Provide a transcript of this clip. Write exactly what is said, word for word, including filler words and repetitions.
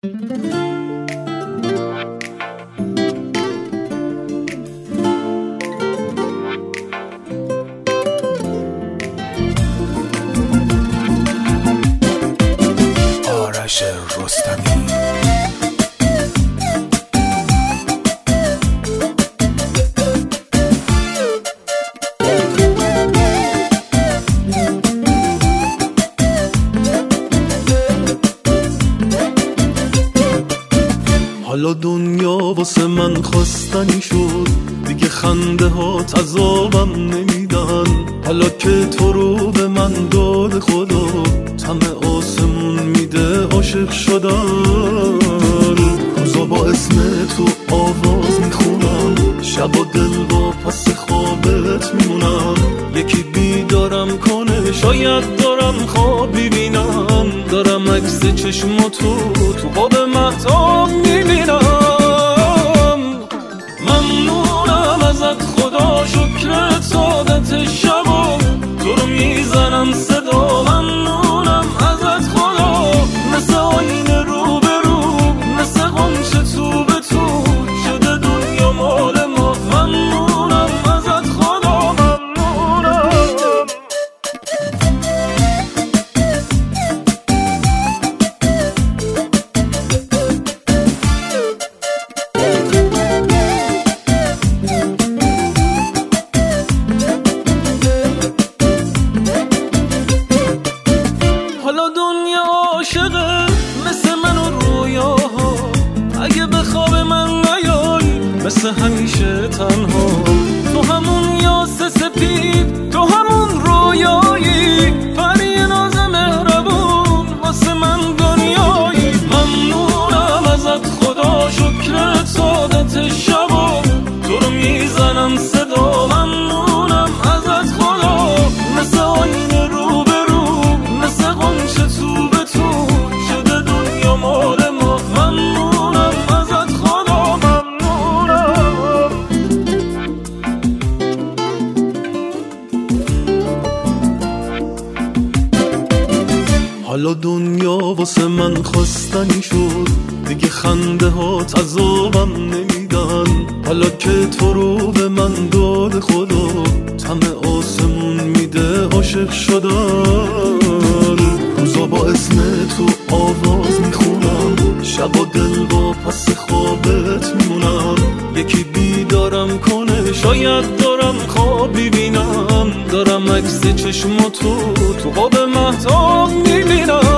آرش رستمی. حالا دنیا واسه من خواستنی شد، دیگه خنده هات عذابم نمیدن. حالا که تو رو به من داد خدا، طمع آسمون میده عاشق شدن. روزا با اسم تو آواز میخونم، شب و دل با پس خوابت میمونم. یکی بیدارم کنه، شاید دارم خواب ببینم. دارم عکس چشماتو تو خواب مهتاب میبینم. ممنونم ازت خدا، شکر سعادت شبا تو رو میزنم صدا. ممنونم ازت خدا، مثل آینه رو به رو، مثل غنچه تو به تو شده دنیا مال ما. ممنونم ازت خدا، ممنونم. حالا دنیا عاشقه مثل من و رویاها، اگه به خواب من نیای مثل همیشه تنها. تو همون یاس سپید، تو همون رویایی، پری ناز مهربون واسه من دنیایی. ممنونم ازت خدا، شکر سعادت شبا تو رو میزنم صدا. ممنونم ازت خدا، مثل آینه رو به رو، مثل غنچه تو به تو شده دنیا مال ما. ممنونم ازت خدا، ممنونم. حالا دنیا واسه من خواستنی شد، دیگه خنده هات عذابم نمیدن. حالا که تو رو به من داد خدا، طمع آسمون میده عاشق شدن. روزا با اسم تو آواز میخونم، شب و دل با پس خوابت میمونم. یکی بیدارم کنه، شاید دارم خواب ببینم. دارم عکس چشماتو تو خواب مهتاب میبینم.